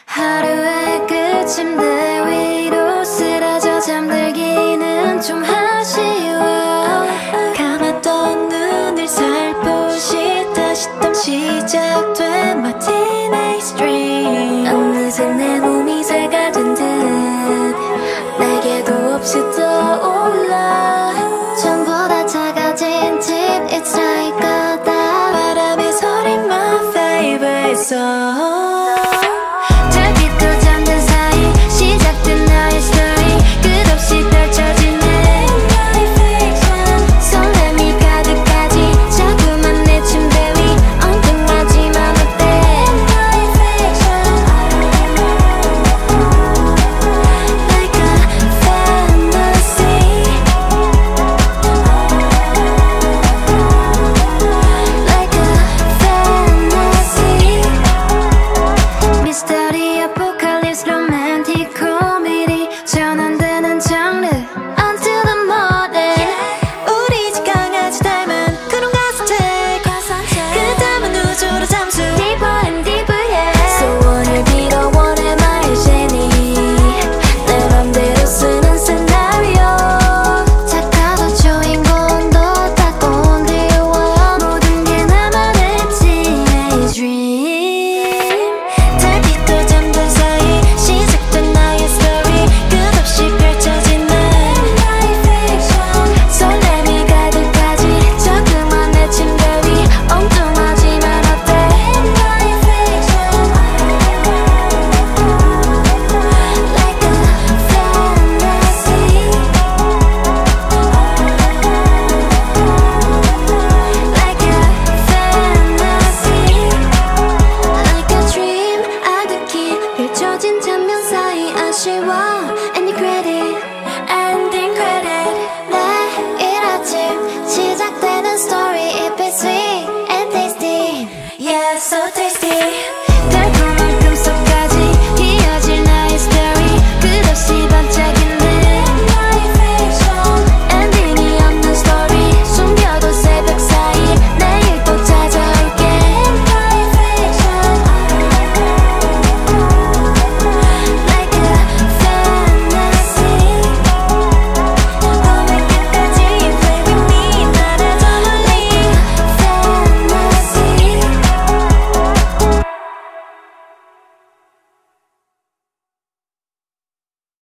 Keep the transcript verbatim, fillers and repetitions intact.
하루의 끝 침대 위로 쓰러져 잠들기는 좀 아쉬워. 감았던 눈을 살포시 다시 또 시작된 my teenage dream. 어느새 내 몸이 새가 된 듯 날개도 없이 떠올라. 전부 다 작아진 집 It's like a dot. 바람의 소리 my favorite song. 펼쳐진 장면 사이 아쉬워. Any credit, ending credit. 내일 아침 시작되는 story. If it's sweet and tasty, yeah, so tasty.